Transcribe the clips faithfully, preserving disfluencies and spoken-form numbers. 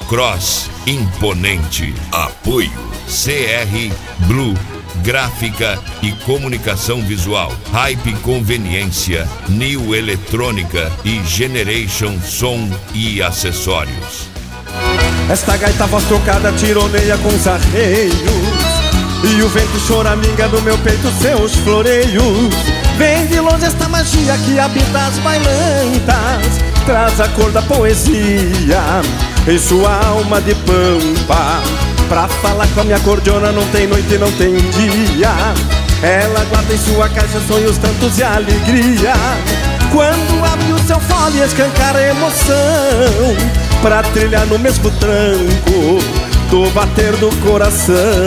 Motocross imponente. Apoio C R Blue, gráfica e comunicação visual. Hype Conveniência, New Eletrônica e Generation Som e Acessórios. Esta gaita voz trocada tironeia com os arreios, e o vento choraminga no meu peito seus floreios. Vem de longe esta magia que habita as bailantas, traz a cor da poesia em sua alma de pampa. Pra falar com a minha cordiona não tem noite e não tem dia. Ela guarda em sua caixa sonhos tantos e alegria. Quando abre o seu fole e escancara a emoção, pra trilhar no mesmo tranco do bater do coração.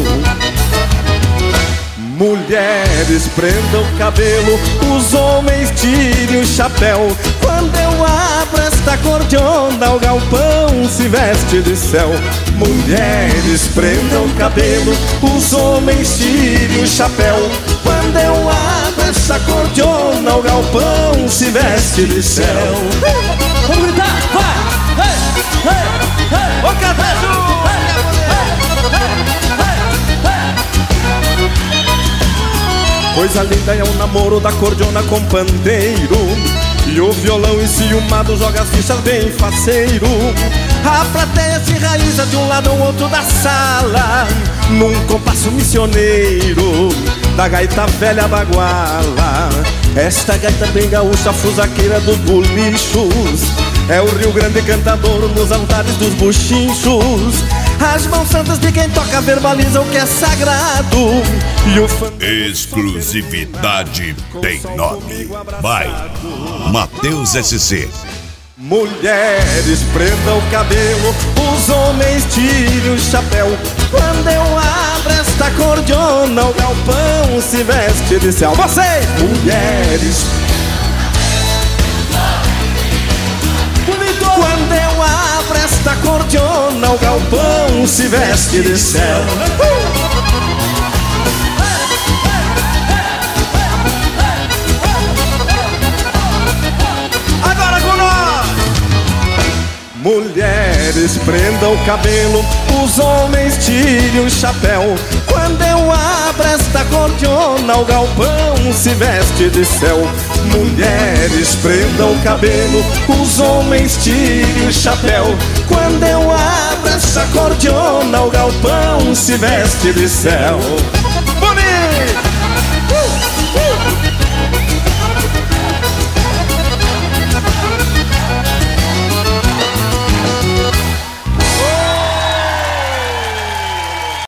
Mulheres prendam o cabelo, os homens tirem o chapéu. Quando eu abro esta cordiona, o galpão se veste de céu. Mulheres prendam o cabelo, os homens tirem o chapéu. Quando eu abro esta cordiona, o galpão se veste de céu. Vamos gritar, vai! Ei, ei, ei! Ô Cabeço! Coisa linda é o namoro da cordiona com pandeiro, e o violão enciumado joga as fichas bem faceiro. A plateia se enraiza de um lado ao outro da sala, num compasso missioneiro da gaita velha baguala. Esta gaita bem gaúcha, fusaqueira dos bolichos, é o Rio Grande cantador nos altares dos buchinchos. As mãos santas de quem toca verbaliza o que é sagrado, e o fã... Exclusividade tem nome. Vai, Matheus S C. Mulheres prendam o cabelo, os homens tirem o chapéu. Quando eu abro esta cordiona, o galpão se veste de céu. Vocês, mulheres, quando eu abro esta cordiona, o galpão se veste de céu. Agora com nós! Mulheres prendam o cabelo, os homens tirem o chapéu. Quando eu abro esta cordiona, o galpão se veste de céu. Mulheres prendam o cabelo, os homens tirem o chapéu. Quando eu abro essa cordiona, o galpão se veste de céu.